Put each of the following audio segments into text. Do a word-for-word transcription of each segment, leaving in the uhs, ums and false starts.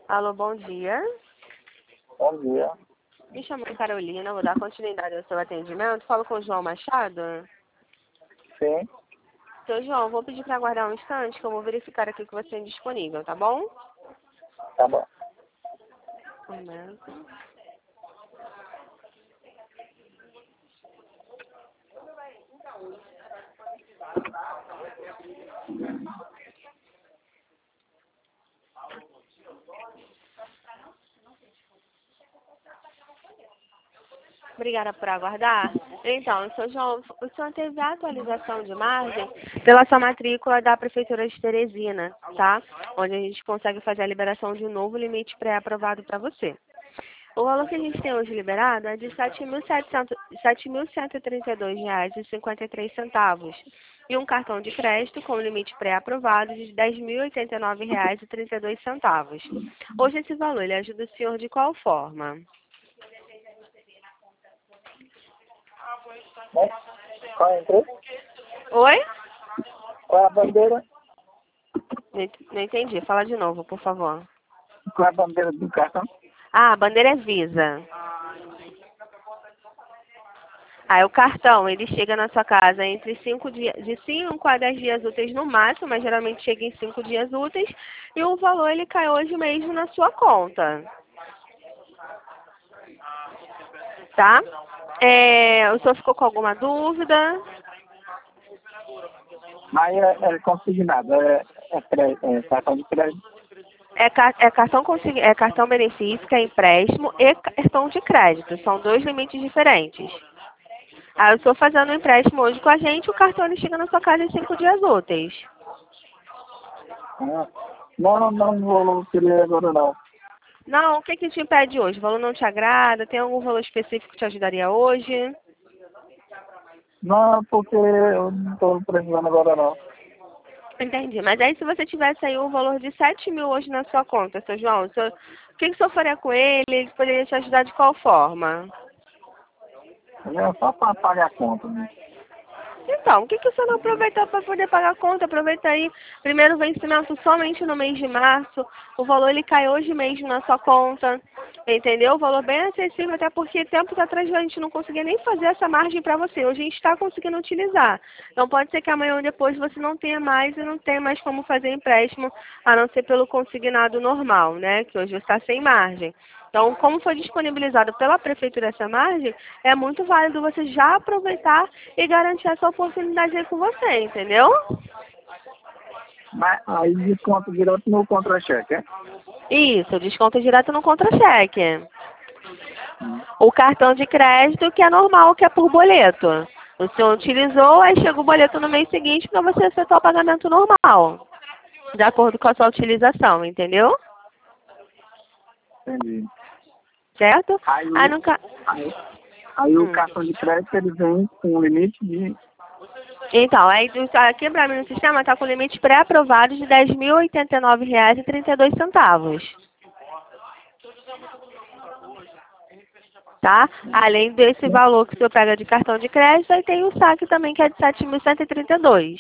Alô, bom dia. Bom dia. Me chamo Carolina, vou dar continuidade ao seu atendimento. Falo com o João Machado. Sim, Seu João, vou pedir para aguardar um instante que eu vou verificar aqui o que você tem disponível, tá bom? tá bom. Um momento. Obrigada por aguardar. Então, seu João, o senhor teve a atualização de margem pela sua matrícula da Prefeitura de Teresina, tá? Onde a gente consegue fazer a liberação de um novo limite pré-aprovado para você. O valor que a gente tem hoje liberado é de sete mil cento e trinta e dois reais e cinquenta e três centavos e um cartão de crédito com limite pré-aprovado de dez mil e oitenta e nove reais e trinta e dois centavos. Hoje esse valor, ele ajuda o senhor de qual forma? Bom, qual é a empresa? Oi? Qual é a bandeira? Não ent- não entendi. Fala de novo, por favor. Qual é a bandeira do cartão? Ah, a bandeira é Visa. Aí o cartão, ele chega na sua casa entre cinco dias, de cinco a dez dias úteis no máximo, mas geralmente chega em cinco dias úteis, e o valor ele cai hoje mesmo na sua conta. Tá? É, o senhor ficou com alguma dúvida? Mas é, é consignado, é, é, cré- é cartão de crédito. É, ca- é cartão, consi- é cartão benefício, que é empréstimo, e cartão de crédito. São dois limites diferentes. Aí eu estou fazendo um empréstimo hoje com a gente, o cartão ele chega na sua casa em cinco dias úteis. Ah, não, não, não vou querer agora não. Não, o que que te impede hoje? O valor não te agrada? Tem algum valor específico que te ajudaria hoje? Não, porque eu não estou precisando agora não. Entendi. Mas aí se você tivesse aí um valor de sete mil hoje na sua conta, seu João, o, senhor- o que, que o senhor faria com ele? Ele poderia te ajudar de qual forma? É só para pagar a conta, né? Então, o que, que o senhor não aproveitou para poder pagar a conta? Aproveita aí, primeiro vencimento somente no mês de março, o valor ele cai hoje mesmo na sua conta, entendeu? O valor bem acessível, até porque tempos atrás a gente não conseguia nem fazer essa margem para você, hoje a gente está conseguindo utilizar. Então pode ser que amanhã ou depois você não tenha mais e não tenha mais como fazer empréstimo, a não ser pelo consignado normal, né? Que hoje está sem margem. Então, como foi disponibilizado pela Prefeitura essa margem, é muito válido você já aproveitar e garantir essa oportunidade aí com você, entendeu? Mas aí desconto direto no contra-cheque, é? Isso, desconto direto no contra-cheque. O cartão de crédito, que é normal, que é por boleto. O senhor utilizou, aí chega o boleto no mês seguinte para você efetuar o pagamento normal, de acordo com a sua utilização, entendeu? Entendi. Certo? Aí, Aí, no ca... aí, aí o Hum. cartão de crédito ele vem com um limite de... Então, aí do- aqui para mim no sistema está com limite pré-aprovado de dez mil e oitenta e nove reais e trinta e dois centavos. Tá? Além desse valor que o senhor pega de cartão de crédito, aí tem o saque também que é de sete mil cento e trinta e dois.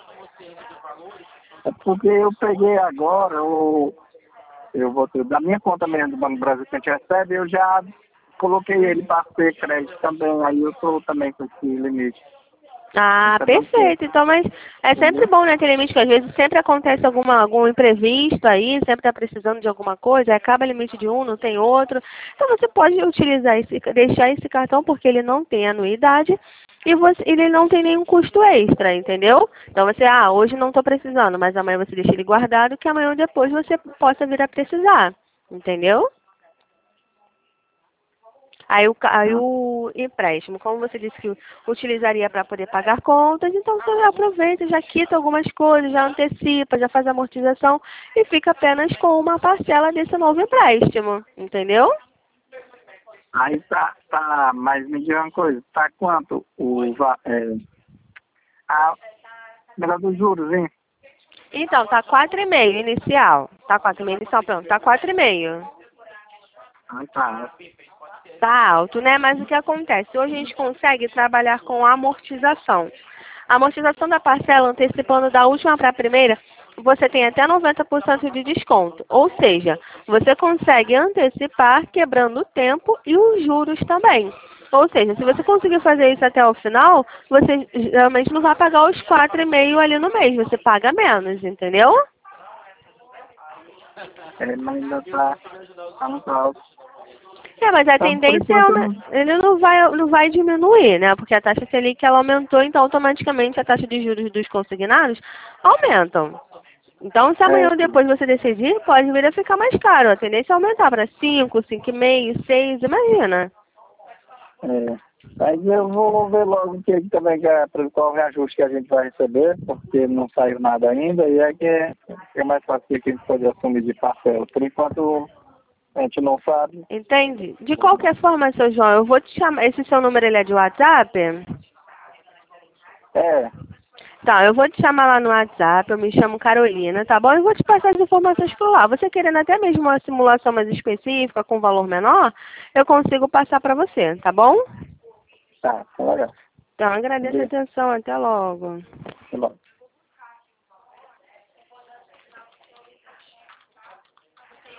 É porque eu peguei agora, eu, eu vou ter, da minha conta mesmo do Banco Brasil que a gente recebe, eu já coloquei ele para ter crédito também, aí eu estou também com esse limite. Ah, Tá dando certo, perfeito. Então, mas é sempre entendeu? bom, né, ter limite, que às vezes sempre acontece alguma, algum imprevisto aí, sempre está precisando de alguma coisa, aí acaba o limite de um, não tem outro. Então você pode utilizar esse, deixar esse cartão porque ele não tem anuidade e você, ele não tem nenhum custo extra, entendeu? Então você, ah, hoje não estou precisando, mas amanhã você deixa ele guardado que amanhã ou depois você possa vir a precisar, entendeu? Aí o, ca- aí Ah, o empréstimo, como você disse que utilizaria para poder pagar contas, então você aproveita, já quita algumas coisas, já antecipa, já faz a amortização e fica apenas com uma parcela desse novo empréstimo, entendeu? aí tá, tá, mas me diga uma coisa, tá quanto o, va- é, a, melhor dos juros, hein? Então, tá quatro e meio inicial. Tá quatro e meio inicial, pronto, tá quatro e meio. Ah, tá. Tá alto, né? Mas o que acontece? Hoje a gente consegue trabalhar com amortização. A amortização da parcela, antecipando da última para a primeira, você tem até noventa por cento de desconto. Ou seja, você consegue antecipar quebrando o tempo e os juros também. Ou seja, se você conseguir fazer isso até o final, você geralmente não vai pagar os quatro e meio ali no mês, você paga menos, entendeu? É, mas ainda tá, tá muito alto. É, mas a Então, por tendência é enquanto, eu aumen- não... ele não vai, não vai diminuir, né? Porque a taxa Selic ela aumentou, então automaticamente a taxa de juros dos consignados aumentam. Então, se amanhã É, ou depois você decidir, pode vir a ficar mais caro. A tendência é aumentar para cinco, cinco e meio, seis, imagina. é. Mas eu vou ver logo o que também que é, qual reajuste que a gente vai receber, porque não saiu nada ainda, e é que é, é mais fácil que a gente pode assumir de parcela. Por enquanto, a gente não sabe. Entende? De qualquer forma, seu João, eu vou te chamar. Esse seu número ele é de WhatsApp? É, Tá, eu vou te chamar lá no WhatsApp, eu me chamo Carolina, tá bom? Eu vou te passar as informações por lá. Você querendo até mesmo uma simulação mais específica, com valor menor, eu consigo passar para você, tá bom? tá, tá legal. Então, agradeço a Beleza. atenção, até logo. Tá bom.